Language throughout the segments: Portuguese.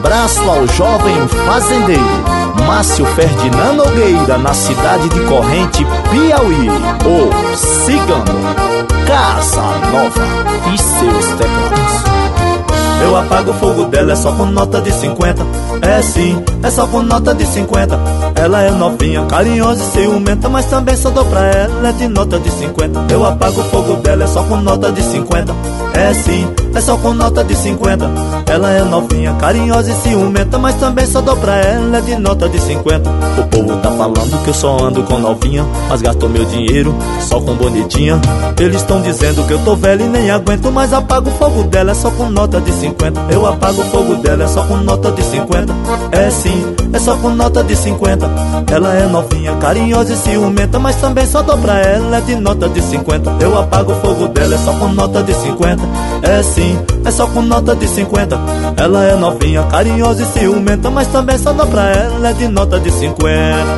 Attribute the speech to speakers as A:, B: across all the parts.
A: abraço ao jovem fazendeiro Márcio Ferdinando Nogueira, na cidade de Corrente, Piauí. O Cigano, Casa Nova e seus teclados. Eu apago o fogo dela, é só com nota de 50. É sim, é só com nota de 50. Ela é novinha, carinhosa e ciumenta, mas também só dou pra ela é de nota de 50. Eu apago o fogo dela, é só com nota de 50. É sim, é só com nota de 50. Ela é novinha, carinhosa e ciumenta, mas também só dou pra ela é de nota de 50. O povo tá falando que eu só ando com novinha, mas gasto meu dinheiro só com bonitinha. Eles estão dizendo que eu tô velho e nem aguento, mas apago o fogo dela, é só com nota de 50. Eu apago o fogo dela, é só com nota de 50. É sim, é só com nota de 50. Ela é novinha, carinhosa e ciumenta, mas também só dou pra ela é de nota de 50. Eu apago o fogo dela, é só com nota de 50. É sim, é só com nota de 50. Ela é novinha, carinhosa e ciumenta, mas também só dou pra ela é de nota de 50.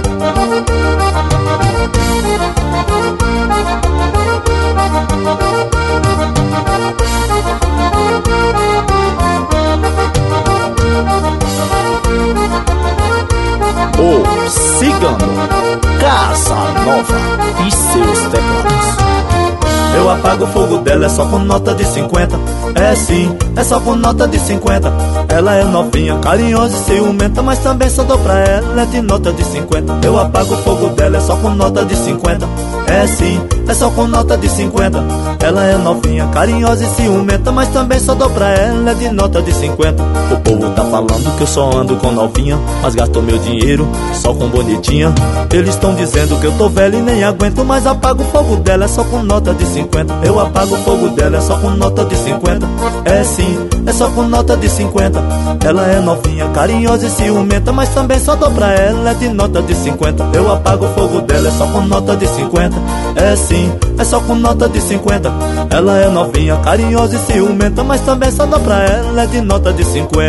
A: O Cigano, Casa Nova e seus teclados. Eu apago o fogo dela, é só com nota de 50. É sim, é só com nota de 50. Ela é novinha, carinhosa e ciumenta, mas também só dou pra ela é de nota de 50. Eu apago o fogo dela, é só com nota de 50. É sim, é só com nota de 50. Ela é novinha, carinhosa e ciumenta, mas também só dou pra ela é de nota de 50. O povo tá falando que eu só ando com novinha, mas gasto meu dinheiro só com bonitinha. Eles estão dizendo que eu tô velho e nem aguento, mas apago o fogo dela, é só com nota de 50. Eu apago o fogo dela, é só com nota de 50. É sim, é só com nota de 50. Ela é novinha, carinhosa e ciumenta, mas também só dou pra ela é de nota de 50. Eu apago o fogo dela, é só com nota de 50. É sim, é só com nota de 50. Ela é novinha, carinhosa e ciumenta, mas também só dou pra ela é de nota de 50.